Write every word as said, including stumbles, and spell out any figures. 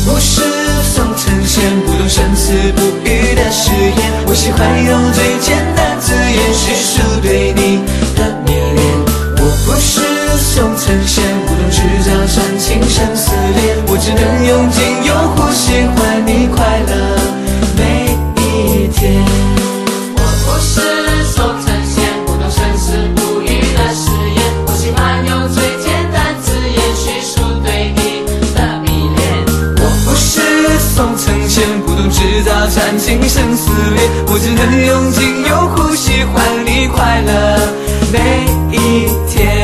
不是宋承宪，不懂生死不渝的誓言。我喜欢用最简单字眼叙述对你的迷恋。我不是宋承宪，不懂制造煽情生死恋。我只能用尽有呼吸换你快乐每一天。 我不是宋承宪，不懂生死不渝的誓言。我喜欢用最简单字眼叙述对你的迷恋。 我不是宋承宪，不懂制造煽情生死恋。我只能用尽有呼吸换你快乐每一天。